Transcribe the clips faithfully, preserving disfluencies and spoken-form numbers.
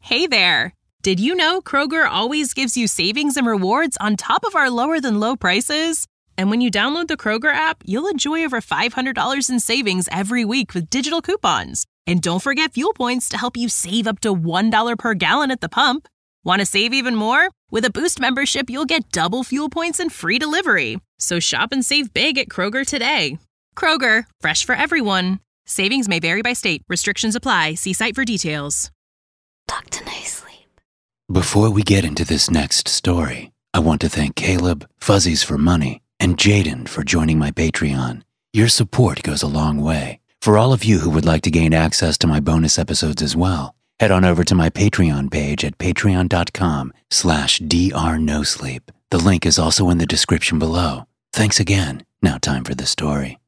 Hey there! Did you know Kroger always gives you savings and rewards on top of our lower-than-low prices? And when you download the Kroger app, you'll enjoy over five hundred dollars in savings every week with digital coupons. And don't forget fuel points to help you save up to one dollar per gallon at the pump. Want to save even more? With a Boost membership, you'll get double fuel points and free delivery. So shop and save big at Kroger today. Kroger, fresh for everyone. Savings may vary by state. Restrictions apply. See site for details. Doctor No Sleep. Before we get into this next story, I want to thank Caleb, Fuzzies for Money, and Jaden for joining my Patreon. Your support goes a long way. For all of you who would like to gain access to my bonus episodes as well, head on over to my Patreon page at patreon.com slash drnosleep. The link is also in the description below. Thanks again. Now time for the story.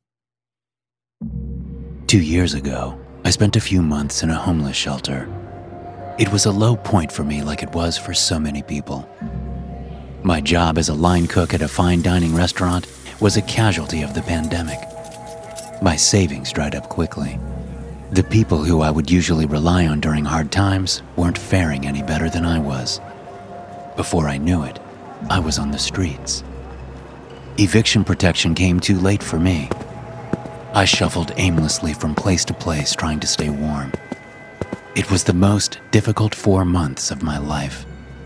Two years ago, I spent a few months in a homeless shelter. It was a low point for me like it was for so many people. My job as a line cook at a fine dining restaurant was a casualty of the pandemic. My savings dried up quickly. The people who I would usually rely on during hard times weren't faring any better than I was. Before I knew it, I was on the streets. Eviction protection came too late for me. I shuffled aimlessly from place to place trying to stay warm. It was the most difficult four months of my life.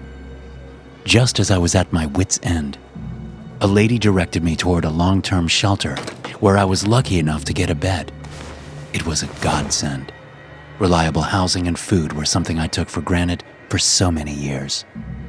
Just as I was at my wit's end, a lady directed me toward a long-term shelter where I was lucky enough to get a bed. It was a godsend. Reliable housing and food were something I took for granted for so many years.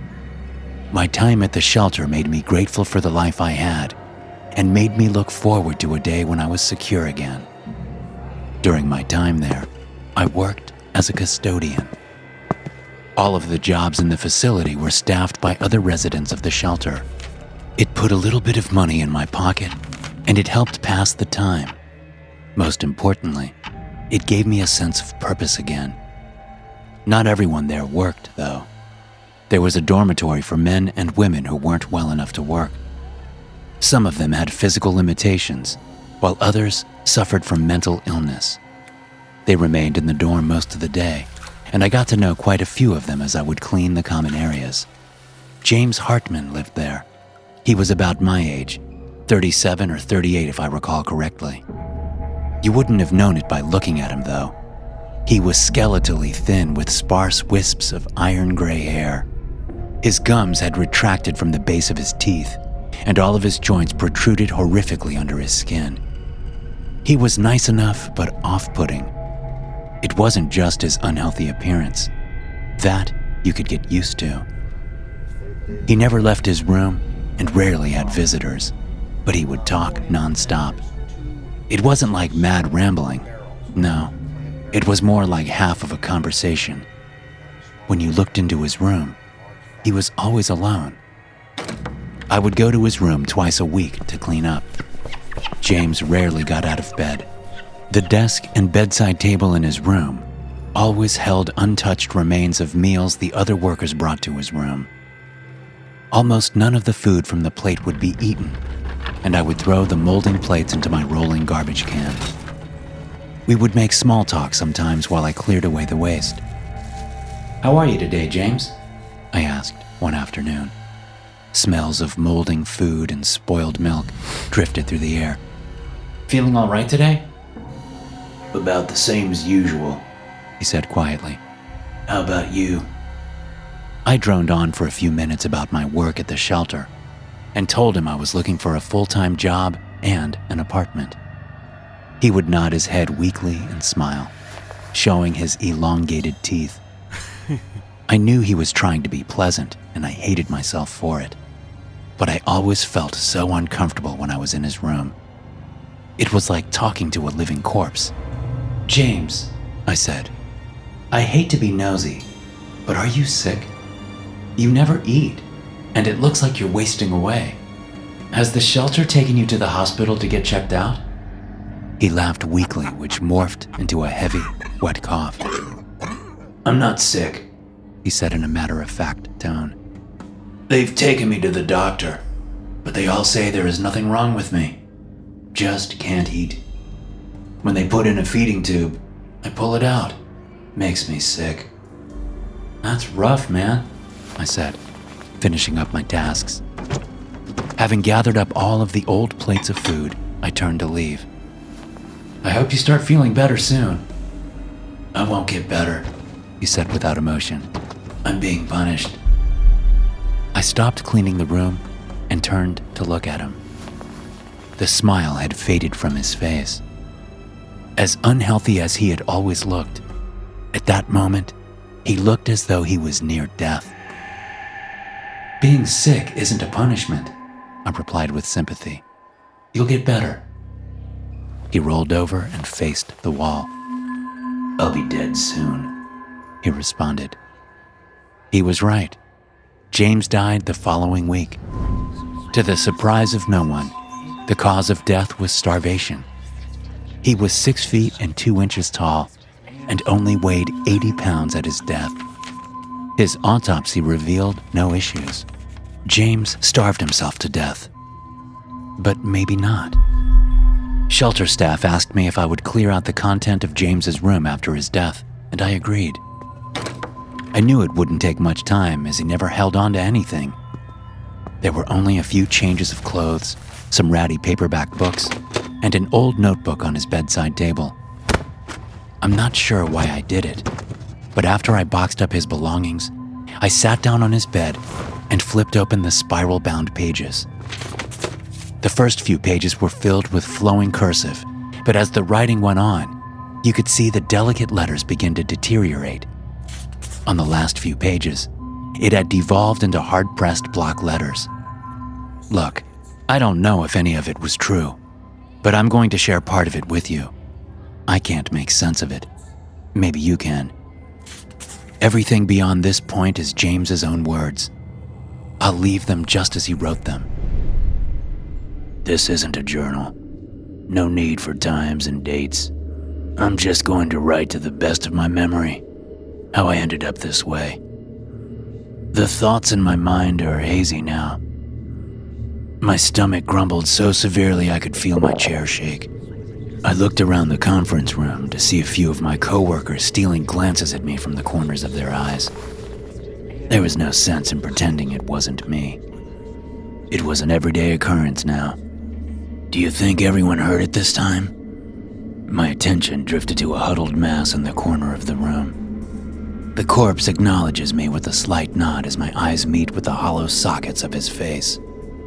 My time at the shelter made me grateful for the life I had and made me look forward to a day when I was secure again. During my time there, I worked as a custodian. All of the jobs in the facility were staffed by other residents of the shelter. It put a little bit of money in my pocket, and it helped pass the time. Most importantly, it gave me a sense of purpose again. Not everyone there worked, though. There was a dormitory for men and women who weren't well enough to work. Some of them had physical limitations, while others suffered from mental illness. They remained in the dorm most of the day, and I got to know quite a few of them as I would clean the common areas. James Hartman lived there. He was about my age, thirty-seven or thirty-eight if I recall correctly. You wouldn't have known it by looking at him, though. He was skeletally thin with sparse wisps of iron-gray hair. His gums had retracted from the base of his teeth, and all of his joints protruded horrifically under his skin. He was nice enough, but off-putting. It wasn't just his unhealthy appearance. That you could get used to. He never left his room and rarely had visitors, but he would talk nonstop. It wasn't like mad rambling. No, it was more like half of a conversation. When you looked into his room, he was always alone. I would go to his room twice a week to clean up. James rarely got out of bed. The desk and bedside table in his room always held untouched remains of meals the other workers brought to his room. Almost none of the food from the plate would be eaten, and I would throw the molding plates into my rolling garbage can. We would make small talk sometimes while I cleared away the waste. "How are you today, James?" I asked one afternoon. Smells of molding food and spoiled milk drifted through the air. "Feeling all right today?" "About the same as usual," he said quietly. "How about you?" I droned on for a few minutes about my work at the shelter and told him I was looking for a full-time job and an apartment. He would nod his head weakly and smile, showing his elongated teeth. I knew he was trying to be pleasant, and I hated myself for it. But I always felt so uncomfortable when I was in his room. It was like talking to a living corpse. "James," I said, "I hate to be nosy, but are you sick? You never eat, and it looks like you're wasting away. Has the shelter taken you to the hospital to get checked out?" He laughed weakly, which morphed into a heavy, wet cough. "I'm not sick," he said in a matter-of-fact tone. "They've taken me to the doctor, but they all say there is nothing wrong with me. Just can't eat. When they put in a feeding tube, I pull it out. Makes me sick." That's rough, man, I said, finishing up my tasks. Having gathered up all of the old plates of food, I turned to leave. I hope you start feeling better soon. I won't get better, he said without emotion. I'm being punished. I stopped cleaning the room and turned to look at him. The smile had faded from his face. As unhealthy as he had always looked, at that moment, he looked as though he was near death. Being sick isn't a punishment, I replied with sympathy. You'll get better. He rolled over and faced the wall. I'll be dead soon, he responded. He was right. James died the following week. To the surprise of no one, the cause of death was starvation. He was six feet and two inches tall and only weighed eighty pounds at his death. His autopsy revealed no issues. James starved himself to death. But maybe not. Shelter staff asked me if I would clear out the content of James's room after his death, and I agreed. I knew it wouldn't take much time, as he never held on to anything. There were only a few changes of clothes, some ratty paperback books, and an old notebook on his bedside table. I'm not sure why I did it, but after I boxed up his belongings, I sat down on his bed and flipped open the spiral-bound pages. The first few pages were filled with flowing cursive, but as the writing went on, you could see the delicate letters begin to deteriorate. On the last few pages, it had devolved into hard-pressed block letters. Look, I don't know if any of it was true, but I'm going to share part of it with you. I can't make sense of it. Maybe you can. Everything beyond this point is James's own words. I'll leave them just as he wrote them. This isn't a journal. No need for times and dates. I'm just going to write to the best of my memory how I ended up this way. The thoughts in my mind are hazy now. My stomach grumbled so severely I could feel my chair shake. I looked around the conference room to see a few of my coworkers stealing glances at me from the corners of their eyes. There was no sense in pretending it wasn't me. It was an everyday occurrence now. Do you think everyone heard it this time? My attention drifted to a huddled mass in the corner of the room. The corpse acknowledges me with a slight nod as my eyes meet with the hollow sockets of his face.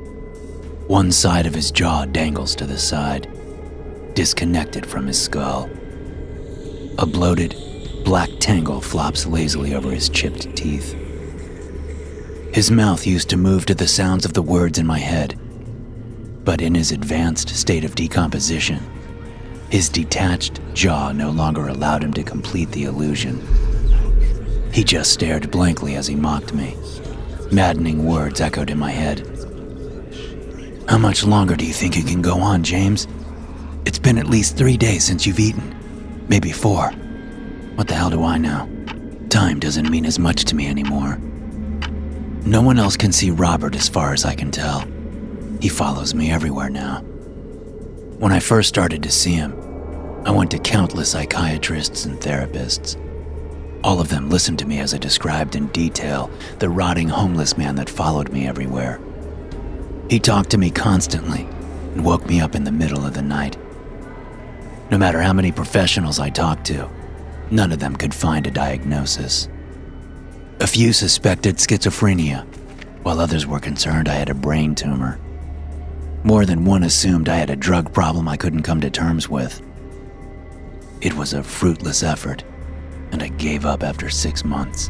One side of his jaw dangles to the side, disconnected from his skull. A bloated, black tangle flops lazily over his chipped teeth. His mouth used to move to the sounds of the words in my head, but in his advanced state of decomposition, his detached jaw no longer allowed him to complete the illusion. He just stared blankly as he mocked me. Maddening words echoed in my head. How much longer do you think you can go on, James? It's been at least three days since you've eaten. Maybe four. What the hell do I know? Time doesn't mean as much to me anymore. No one else can see Robert as far as I can tell. He follows me everywhere now. When I first started to see him, I went to countless psychiatrists and therapists. All of them listened to me as I described in detail the rotting homeless man that followed me everywhere. He talked to me constantly and woke me up in the middle of the night. No matter how many professionals I talked to, none of them could find a diagnosis. A few suspected schizophrenia, while others were concerned I had a brain tumor. More than one assumed I had a drug problem I couldn't come to terms with. It was a fruitless effort, and I gave up after six months.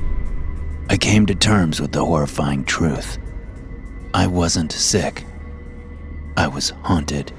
I came to terms with the horrifying truth. I wasn't sick. I was haunted.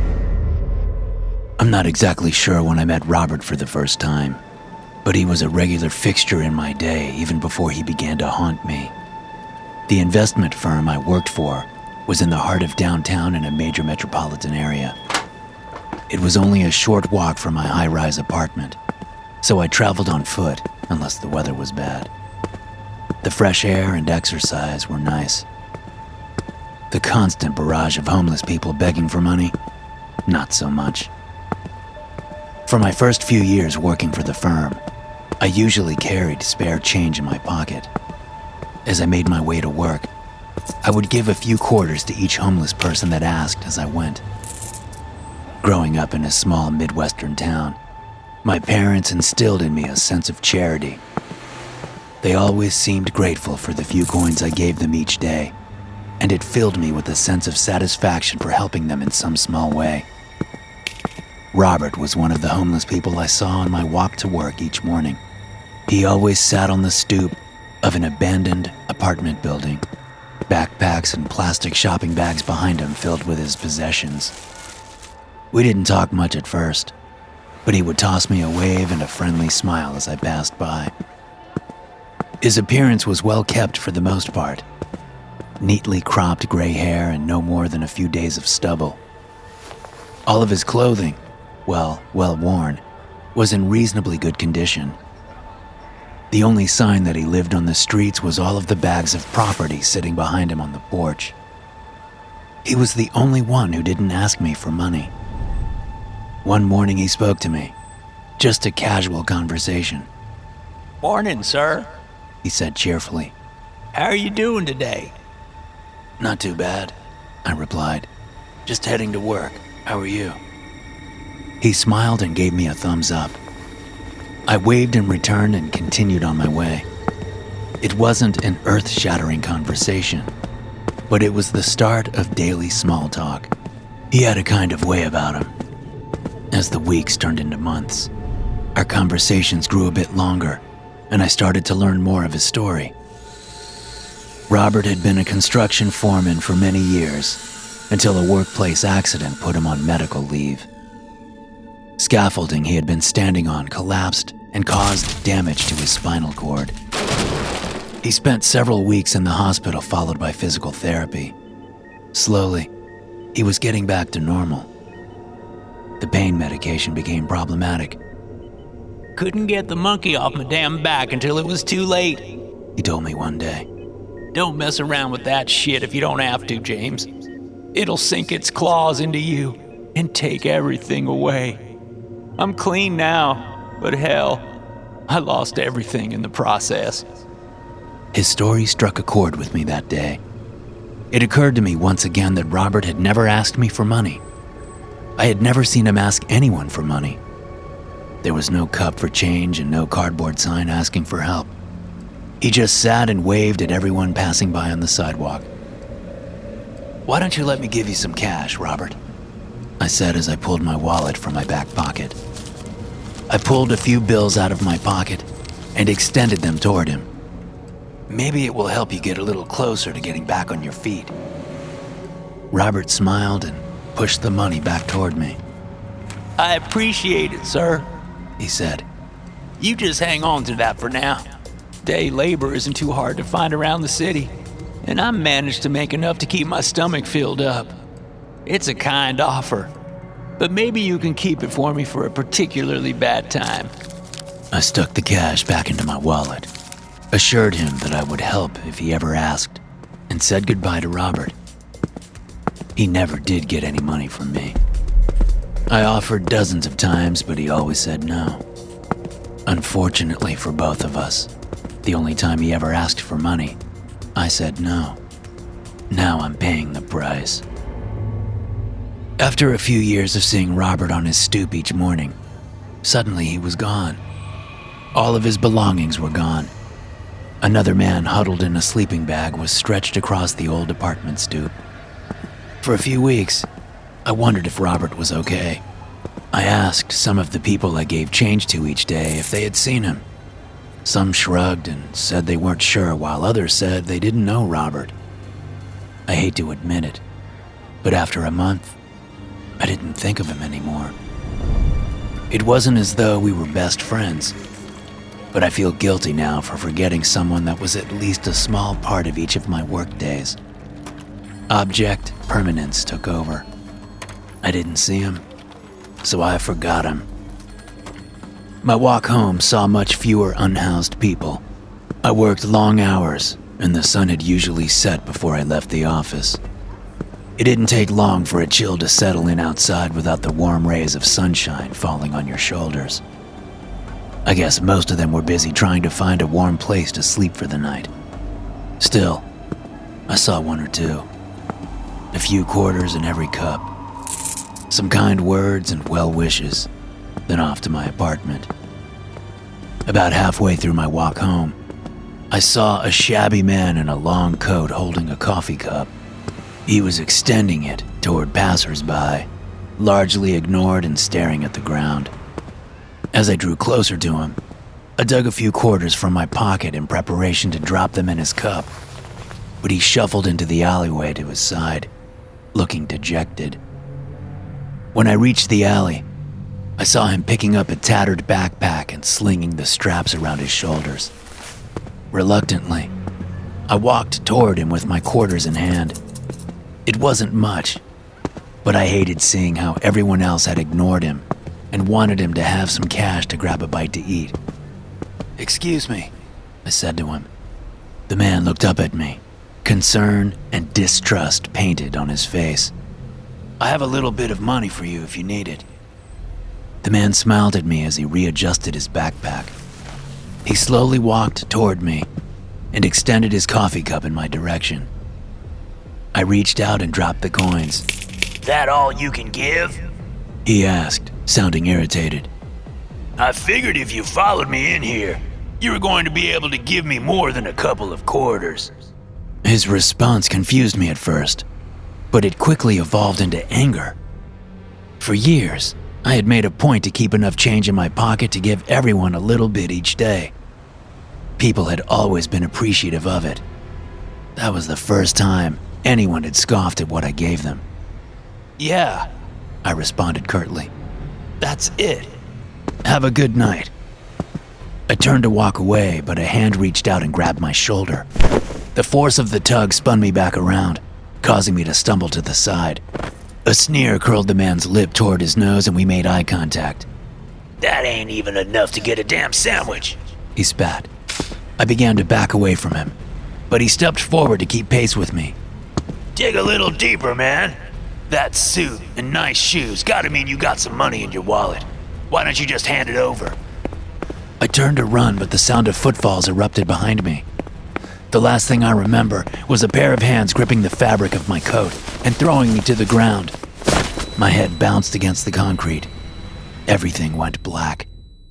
I'm not exactly sure when I met Robert for the first time, but he was a regular fixture in my day even before he began to haunt me. The investment firm I worked for was in the heart of downtown in a major metropolitan area. It was only a short walk from my high-rise apartment, so I traveled on foot unless the weather was bad. The fresh air and exercise were nice. The constant barrage of homeless people begging for money, not so much. For my first few years working for the firm, I usually carried spare change in my pocket. As I made my way to work, I would give a few quarters to each homeless person that asked as I went. Growing up in a small Midwestern town, my parents instilled in me a sense of charity. They always seemed grateful for the few coins I gave them each day, and it filled me with a sense of satisfaction for helping them in some small way. Robert was one of the homeless people I saw on my walk to work each morning. He always sat on the stoop of an abandoned apartment building, backpacks and plastic shopping bags behind him filled with his possessions. We didn't talk much at first, but he would toss me a wave and a friendly smile as I passed by. His appearance was well kept for the most part. Neatly cropped gray hair and no more than a few days of stubble. All of his clothing, well, well worn, was in reasonably good condition. The only sign that he lived on the streets was all of the bags of property sitting behind him on the porch. He was the only one who didn't ask me for money. One morning he spoke to me, just a casual conversation. "Morning, sir," he said cheerfully. "How are you doing today?" "Not too bad," I replied. "Just heading to work. How are you?" He smiled and gave me a thumbs up. I waved in return and continued on my way. It wasn't an earth-shattering conversation, but it was the start of daily small talk. He had a kind of way about him. As the weeks turned into months, our conversations grew a bit longer, and I started to learn more of his story. Robert had been a construction foreman for many years, until a workplace accident put him on medical leave. Scaffolding he had been standing on collapsed and caused damage to his spinal cord. He spent several weeks in the hospital, followed by physical therapy. Slowly, he was getting back to normal. The pain medication became problematic. "Couldn't get the monkey off my damn back until it was too late," he told me one day. "Don't mess around with that shit if you don't have to, James. It'll sink its claws into you and take everything away. I'm clean now, but hell, I lost everything in the process." His story struck a chord with me that day. It occurred to me once again that Robert had never asked me for money. I had never seen him ask anyone for money. There was no cup for change and no cardboard sign asking for help. He just sat and waved at everyone passing by on the sidewalk. "Why don't you let me give you some cash, Robert?" I said as I pulled my wallet from my back pocket. I pulled a few bills out of my pocket and extended them toward him. "Maybe it will help you get a little closer to getting back on your feet." Robert smiled and pushed the money back toward me. "I appreciate it, sir," he said. "You just hang on to that for now. Day labor isn't too hard to find around the city, and I managed to make enough to keep my stomach filled up. It's a kind offer, but maybe you can keep it for me for a particularly bad time." I stuck the cash back into my wallet, assured him that I would help if he ever asked, and said goodbye to Robert. He never did get any money from me. I offered dozens of times, but he always said no. Unfortunately for both of us, the only time he ever asked for money, I said no. Now I'm paying the price. After a few years of seeing Robert on his stoop each morning, suddenly he was gone. All of his belongings were gone. Another man huddled in a sleeping bag was stretched across the old apartment stoop. For a few weeks, I wondered if Robert was okay. I asked some of the people I gave change to each day if they had seen him. Some shrugged and said they weren't sure, while others said they didn't know Robert. I hate to admit it, but after a month, I didn't think of him anymore. It wasn't as though we were best friends, but I feel guilty now for forgetting someone that was at least a small part of each of my work days. Object permanence took over. I didn't see him, so I forgot him. My walk home saw much fewer unhoused people. I worked long hours, and the sun had usually set before I left the office. It didn't take long for a chill to settle in outside without the warm rays of sunshine falling on your shoulders. I guess most of them were busy trying to find a warm place to sleep for the night. Still, I saw one or two. A few quarters in every cup. Some kind words and well wishes, then off to my apartment. About halfway through my walk home, I saw a shabby man in a long coat holding a coffee cup. He was extending it toward passers-by, largely ignored and staring at the ground. As I drew closer to him, I dug a few quarters from my pocket in preparation to drop them in his cup, but he shuffled into the alleyway to his side, looking dejected. When I reached the alley, I saw him picking up a tattered backpack and slinging the straps around his shoulders. Reluctantly, I walked toward him with my quarters in hand. It wasn't much, but I hated seeing how everyone else had ignored him and wanted him to have some cash to grab a bite to eat. "Excuse me," I said to him. The man looked up at me, concern and distrust painted on his face. "I have a little bit of money for you if you need it." The man smiled at me as he readjusted his backpack. He slowly walked toward me and extended his coffee cup in my direction. I reached out and dropped the coins. That all you can give? He asked, sounding irritated. I figured if you followed me in here, you were going to be able to give me more than a couple of quarters. His response confused me at first, but it quickly evolved into anger. For years, I had made a point to keep enough change in my pocket to give everyone a little bit each day. People had always been appreciative of it. That was the first time anyone had scoffed at what I gave them. Yeah, I responded curtly. That's it. Have a good night. I turned to walk away, but a hand reached out and grabbed my shoulder. The force of the tug spun me back around, causing me to stumble to the side. A sneer curled the man's lip toward his nose and we made eye contact. That ain't even enough to get a damn sandwich, he spat. I began to back away from him, but he stepped forward to keep pace with me. Dig a little deeper, man. That suit and nice shoes gotta mean you got some money in your wallet. Why don't you just hand it over? I turned to run, but the sound of footfalls erupted behind me. The last thing I remember was a pair of hands gripping the fabric of my coat and throwing me to the ground. My head bounced against the concrete. Everything went black.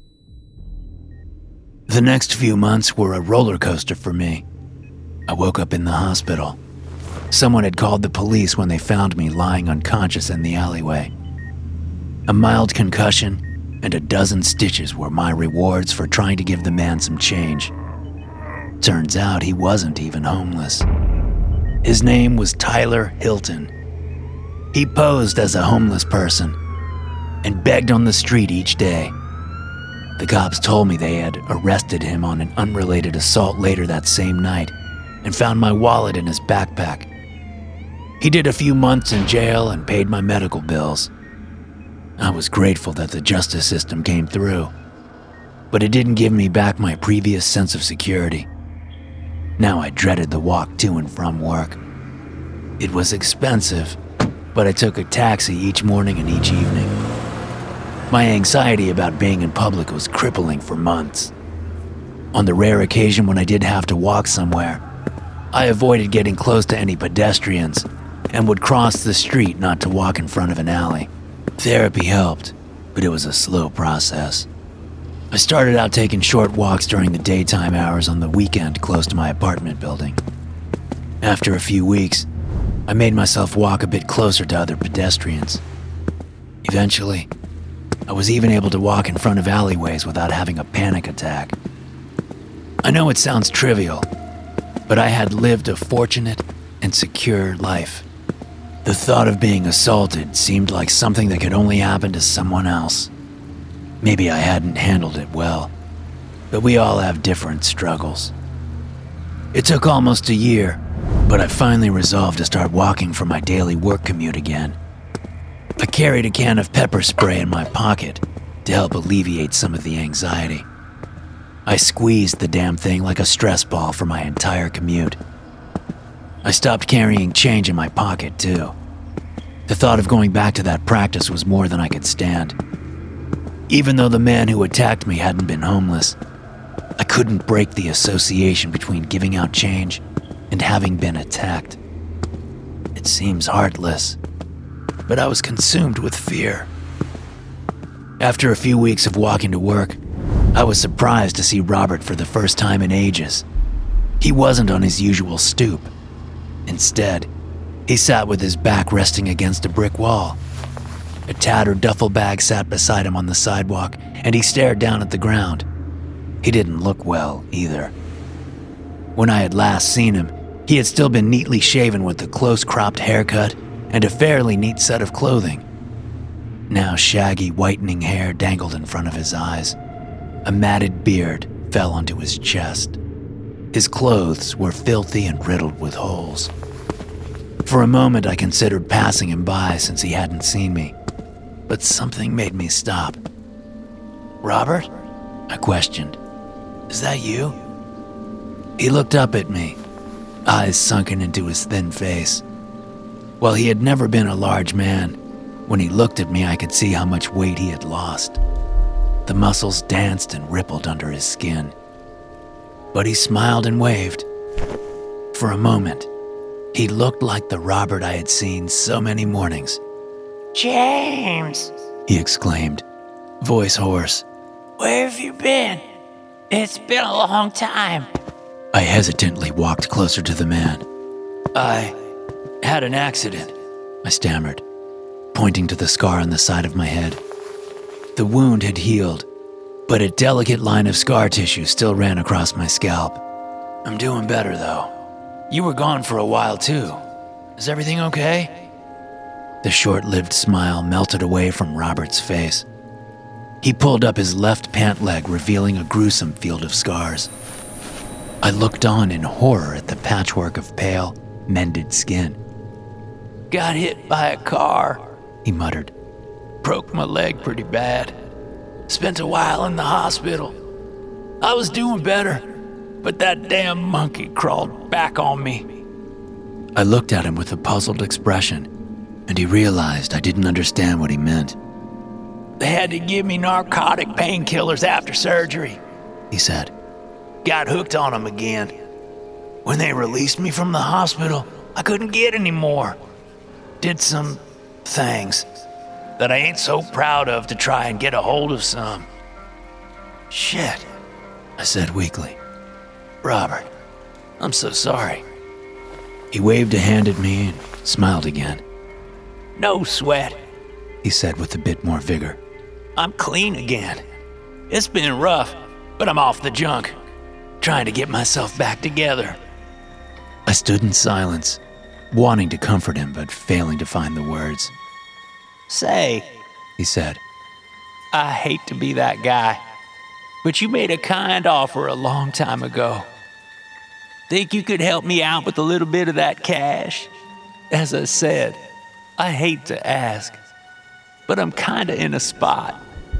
The next few months were a roller coaster for me. I woke up in the hospital. Someone had called the police when they found me lying unconscious in the alleyway. A mild concussion and a dozen stitches were my rewards for trying to give the man some change. Turns out he wasn't even homeless. His name was Tyler Hilton. He posed as a homeless person and begged on the street each day. The cops told me they had arrested him on an unrelated assault later that same night and found my wallet in his backpack. He did a few months in jail and paid my medical bills. I was grateful that the justice system came through, but it didn't give me back my previous sense of security. Now I dreaded the walk to and from work. It was expensive, but I took a taxi each morning and each evening. My anxiety about being in public was crippling for months. On the rare occasion when I did have to walk somewhere, I avoided getting close to any pedestrians and would cross the street not to walk in front of an alley. Therapy helped, but it was a slow process. I started out taking short walks during the daytime hours on the weekend close to my apartment building. After a few weeks, I made myself walk a bit closer to other pedestrians. Eventually, I was even able to walk in front of alleyways without having a panic attack. I know it sounds trivial, but I had lived a fortunate and secure life. The thought of being assaulted seemed like something that could only happen to someone else. Maybe I hadn't handled it well, but we all have different struggles. It took almost a year, but I finally resolved to start walking for my daily work commute again. I carried a can of pepper spray in my pocket to help alleviate some of the anxiety. I squeezed the damn thing like a stress ball for my entire commute. I stopped carrying change in my pocket, too. The thought of going back to that practice was more than I could stand. Even though the man who attacked me hadn't been homeless, I couldn't break the association between giving out change and having been attacked. It seems heartless, but I was consumed with fear. After a few weeks of walking to work, I was surprised to see Robert for the first time in ages. He wasn't on his usual stoop. Instead, he sat with his back resting against a brick wall. A tattered duffel bag sat beside him on the sidewalk, and he stared down at the ground. He didn't look well, either. When I had last seen him, he had still been neatly shaven with a close-cropped haircut and a fairly neat set of clothing. Now shaggy, whitening hair dangled in front of his eyes. A matted beard fell onto his chest. His clothes were filthy and riddled with holes. For a moment, I considered passing him by since he hadn't seen me, but something made me stop. "Robert?" I questioned. "Is that you?" He looked up at me, eyes sunken into his thin face. While he had never been a large man, when he looked at me, I could see how much weight he had lost. The muscles danced and rippled under his skin. But he smiled and waved. For a moment, he looked like the Robert I had seen so many mornings. "James," he exclaimed, voice hoarse. "Where have you been? It's been a long time." I hesitantly walked closer to the man. I had an accident, I stammered, pointing to the scar on the side of my head. The wound had healed, but a delicate line of scar tissue still ran across my scalp. "I'm doing better, though. You were gone for a while, too. Is everything okay?" The short-lived smile melted away from Robert's face. He pulled up his left pant leg, revealing a gruesome field of scars. I looked on in horror at the patchwork of pale, mended skin. "Got hit by a car," he muttered. "Broke my leg pretty bad. Spent a while in the hospital. I was doing better, but that damn monkey crawled back on me." I looked at him with a puzzled expression, and he realized I didn't understand what he meant. "They had to give me narcotic painkillers after surgery," he said. "Got hooked on them again. When they released me from the hospital, I couldn't get any more. Did some things that I ain't so proud of to try and get a hold of some." "Shit," I said weakly. "Robert, I'm so sorry." He waved a hand at me and smiled again. "No sweat," he said with a bit more vigor. "I'm clean again. It's been rough, but I'm off the junk. Trying to get myself back together." I stood in silence, wanting to comfort him but failing to find the words. "Say," he said, "I hate to be that guy, but you made a kind offer a long time ago. Think you could help me out with a little bit of that cash? As I said, I hate to ask, but I'm kinda in a spot."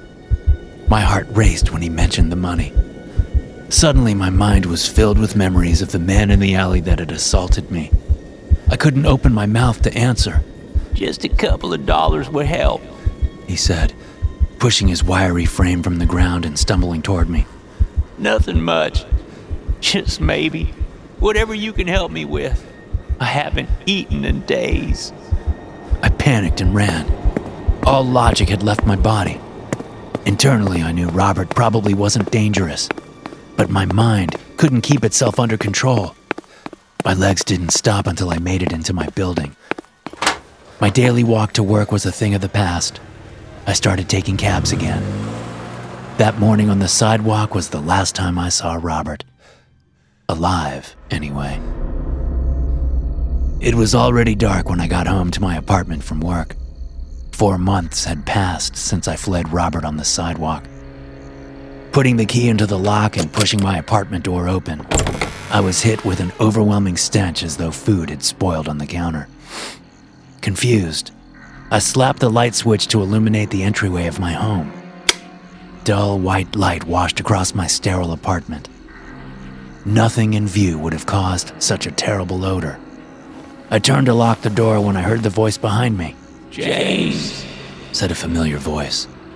My heart raced when he mentioned the money. Suddenly, my mind was filled with memories of the man in the alley that had assaulted me. I couldn't open my mouth to answer. "Just a couple of dollars would help," he said, pushing his wiry frame from the ground and stumbling toward me. "Nothing much. Just maybe. Whatever you can help me with. I haven't eaten in days." I panicked and ran. All logic had left my body. Internally, I knew Robert probably wasn't dangerous, but my mind couldn't keep itself under control. My legs didn't stop until I made it into my building. My daily walk to work was a thing of the past. I started taking cabs again. That morning on the sidewalk was the last time I saw Robert. Alive, anyway. It was already dark when I got home to my apartment from work. Four months had passed since I fled Robert on the sidewalk. Putting the key into the lock and pushing my apartment door open, I was hit with an overwhelming stench as though food had spoiled on the counter. Confused, I slapped the light switch to illuminate the entryway of my home. Dull white light washed across my sterile apartment. Nothing in view would have caused such a terrible odor. I turned to lock the door when I heard the voice behind me. "James," said a familiar voice.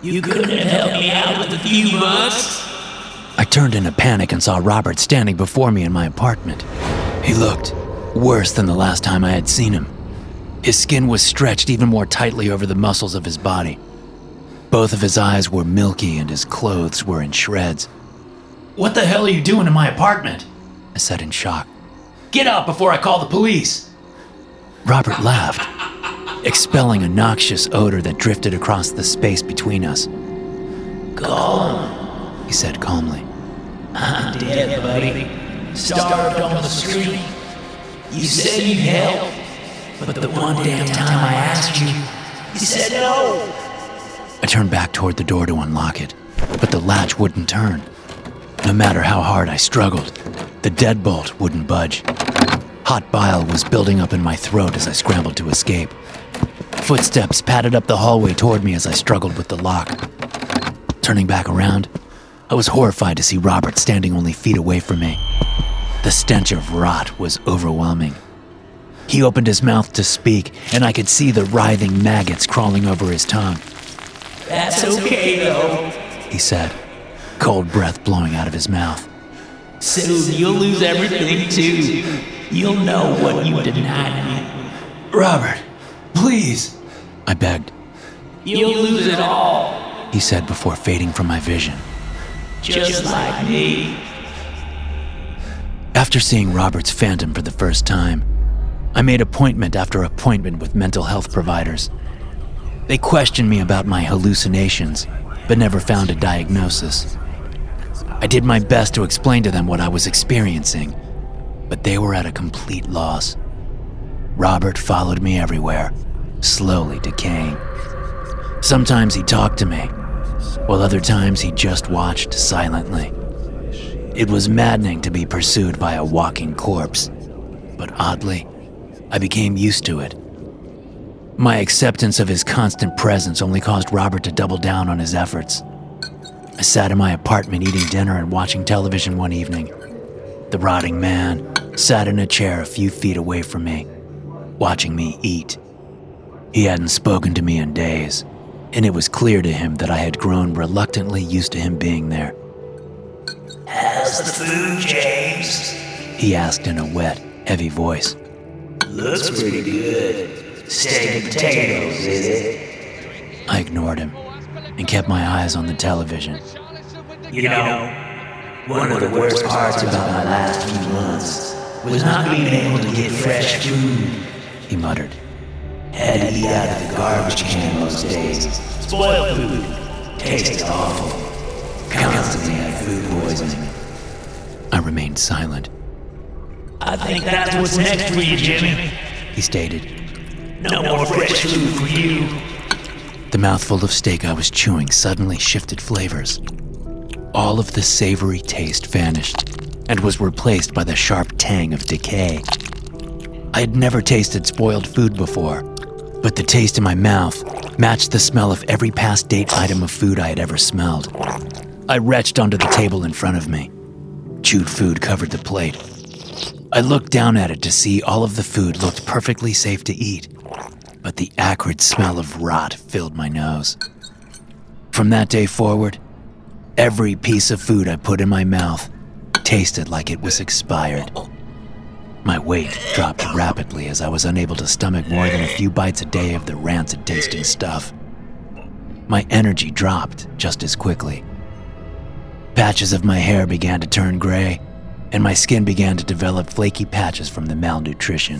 You couldn't have helped me out with a few bucks? I turned in a panic and saw Robert standing before me in my apartment. He looked worse than the last time I had seen him. His skin was stretched even more tightly over the muscles of his body. Both of his eyes were milky and his clothes were in shreds. "What the hell are you doing in my apartment?" I said in shock. "Get out before I call the police." Robert laughed, expelling a noxious odor that drifted across the space between us. Call him, he said calmly. "I'm dead, buddy. Starved on the street. You said you'd help, but the one damn time I asked you, you said no." I turned back toward the door to unlock it, but the latch wouldn't turn. No matter how hard I struggled, the deadbolt wouldn't budge. Hot bile was building up in my throat as I scrambled to escape. Footsteps padded up the hallway toward me as I struggled with the lock. Turning back around, I was horrified to see Robert standing only feet away from me. The stench of rot was overwhelming. He opened his mouth to speak, and I could see the writhing maggots crawling over his tongue. "That's okay, though," he said, cold breath blowing out of his mouth. "Soon you'll lose everything, too. You'll know what you denied me." "Robert, please," I begged. "You'll lose it all," he said before fading from my vision. "Just like me." After seeing Robert's phantom for the first time, I made appointment after appointment with mental health providers. They questioned me about my hallucinations, but never found a diagnosis. I did my best to explain to them what I was experiencing, but they were at a complete loss. Robert followed me everywhere, slowly decaying. Sometimes he talked to me, while other times he just watched silently. It was maddening to be pursued by a walking corpse, but oddly, I became used to it. My acceptance of his constant presence only caused Robert to double down on his efforts. I sat in my apartment eating dinner and watching television one evening. The rotting man sat in a chair a few feet away from me, watching me eat. He hadn't spoken to me in days, and it was clear to him that I had grown reluctantly used to him being there. "How's the food, James?" he asked in a wet, heavy voice. "Looks pretty good. Steak and potatoes, is it?" I ignored him and kept my eyes on the television. "You know, one of the worst parts about my last few months was not being able to get fresh food," he muttered. "Had to eat out of the garbage can most days. Spoiled food. Tasted awful. Constantly had food poisoning." I remained silent. "I think that's what's next for you, Jimmy," he stated. "No more fresh food for you." The mouthful of steak I was chewing suddenly shifted flavors. All of the savory taste vanished and was replaced by the sharp tang of decay. I had never tasted spoiled food before, but the taste in my mouth matched the smell of every past date item of food I had ever smelled. I retched onto the table in front of me. Chewed food covered the plate. I looked down at it to see all of the food looked perfectly safe to eat, but the acrid smell of rot filled my nose. From that day forward, every piece of food I put in my mouth tasted like it was expired. My weight dropped rapidly as I was unable to stomach more than a few bites a day of the rancid-tasting stuff. My energy dropped just as quickly. Patches of my hair began to turn gray, and my skin began to develop flaky patches from the malnutrition.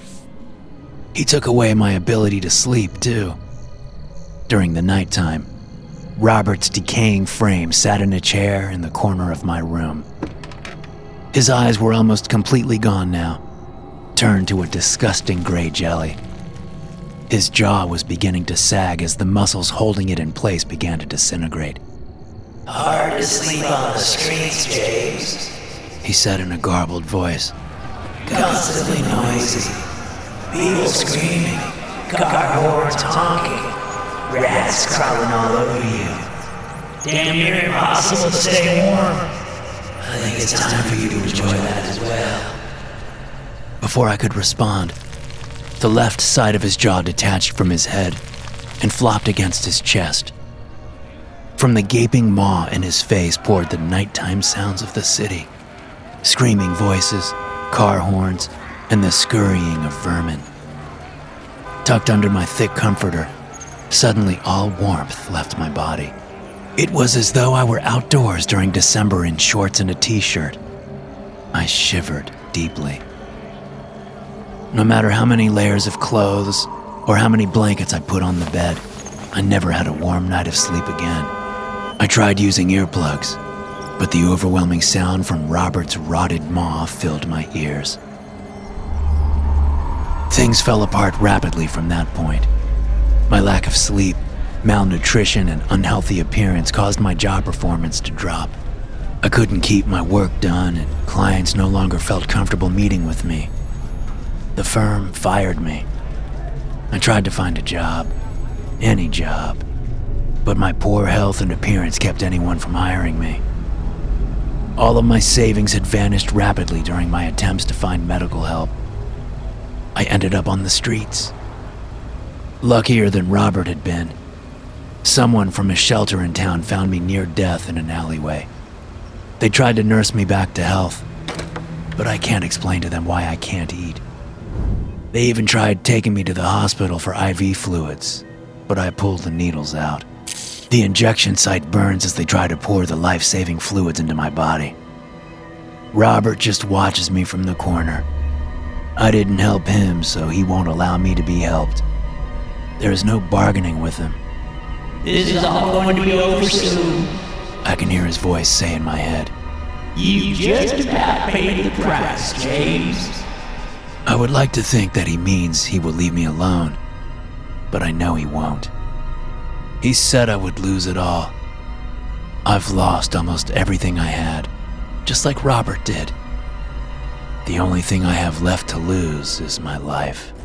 He took away my ability to sleep, too. During the nighttime, Robert's decaying frame sat in a chair in the corner of my room. His eyes were almost completely gone now, turned to a disgusting gray jelly. His jaw was beginning to sag as the muscles holding it in place began to disintegrate. "Hard to sleep on the streets, James," he said in a garbled voice. "Constantly noisy. People screaming, car horns honking, rats crawling all over you. Damn near impossible to stay warm. I think it's time for you to enjoy that as well." Before I could respond, the left side of his jaw detached from his head and flopped against his chest. From the gaping maw in his face poured the nighttime sounds of the city. Screaming voices, car horns, and the scurrying of vermin. Tucked under my thick comforter, suddenly all warmth left my body. It was as though I were outdoors during December in shorts and a t-shirt. I shivered deeply. No matter how many layers of clothes or how many blankets I put on the bed, I never had a warm night of sleep again. I tried using earplugs, but the overwhelming sound from Robert's rotted maw filled my ears. Things fell apart rapidly from that point. My lack of sleep, malnutrition, and unhealthy appearance caused my job performance to drop. I couldn't keep my work done, and clients no longer felt comfortable meeting with me. The firm fired me. I tried to find a job, any job, but my poor health and appearance kept anyone from hiring me. All of my savings had vanished rapidly during my attempts to find medical help. I ended up on the streets. Luckier than Robert had been, someone from a shelter in town found me near death in an alleyway. They tried to nurse me back to health, but I can't explain to them why I can't eat. They even tried taking me to the hospital for I V fluids, but I pulled the needles out. The injection site burns as they try to pour the life-saving fluids into my body. Robert just watches me from the corner. I didn't help him, so he won't allow me to be helped. There is no bargaining with him. This is all going to be over soon, I can hear his voice say in my head. You just about paid the price, James. I would like to think that he means he will leave me alone, but I know he won't. He said I would lose it all. I've lost almost everything I had, just like Robert did. The only thing I have left to lose is my life.